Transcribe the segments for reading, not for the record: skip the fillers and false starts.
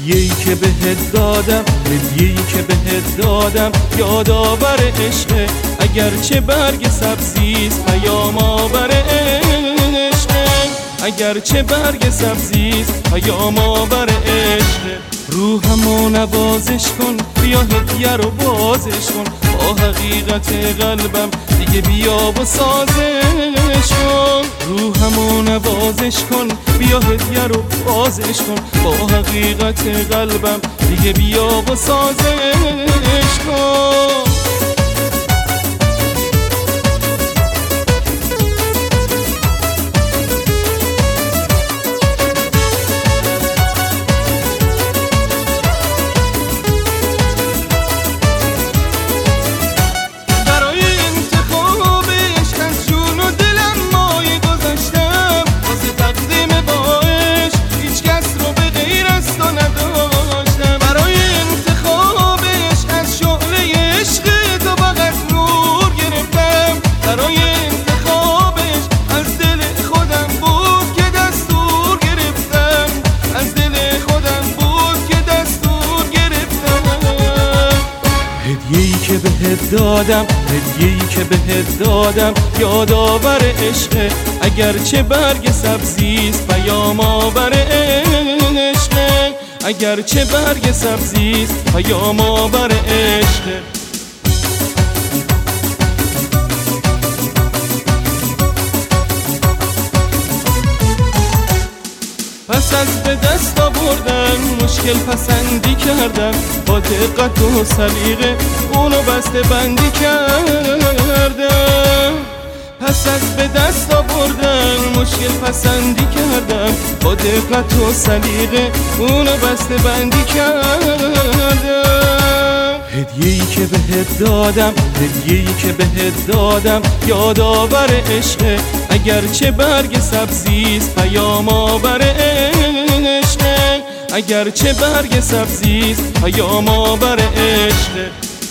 هدیه‌ای که بهت دادم، هدیه‌ای که بهت دادم یادآور عشقه، اگرچه برگ سبزیست پیام آور عشقه، اگرچه برگ سبزیست پیام آور عشقه. روحمو نوازش کن، بیا هدیه رو بازش کن، با حقیقت قلبم دیگه بیا و سازش کن. روحمو نوازش کن، بیا هدیه رو بازش کن، با حقیقت قلبم دیگه بیا و سازش کن. هدیه‌ای که بهت دادم، هدیه‌ای که بهت دادم یادآور عشقه، اگرچه برگ سبزیست پیام آور عشقه، اگرچه برگ سبزیست پیام آور عشقه. پس از به دست آوردن مشکل پسندی کردم، با دقت و سلیقه اونو بسته بندی کردم. پس از به دست آوردن مشکل پسندی کردم، با دقت و سلیقه اونو بسته بندی کردم. هدیه‌ای که بهت دادم، هدیه‌ای که بهت دادم یادآور عشقه، اگرچه برگ سبزیست پیام آور عشقه، اگرچه برگ سبزیست پیام آور عشقه.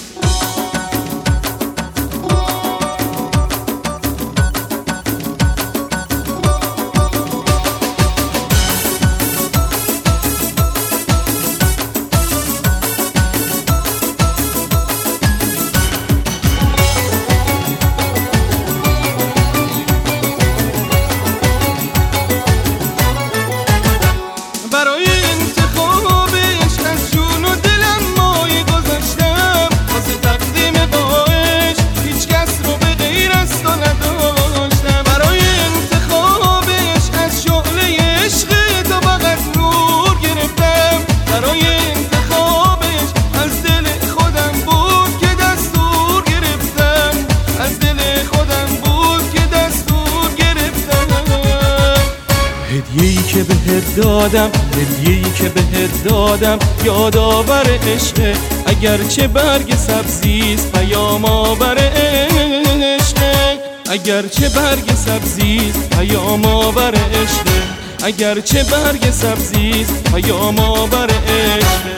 هدیه‌ای که بهت دادم، هدیه‌ای که بهت دادم یادآور عشقه، اگرچه برگ سبزیست پیام آور عشقه، اگرچه برگ سبزیست پیام آور عشقه، اگرچه برگ سبزیست پیام آور عشقه.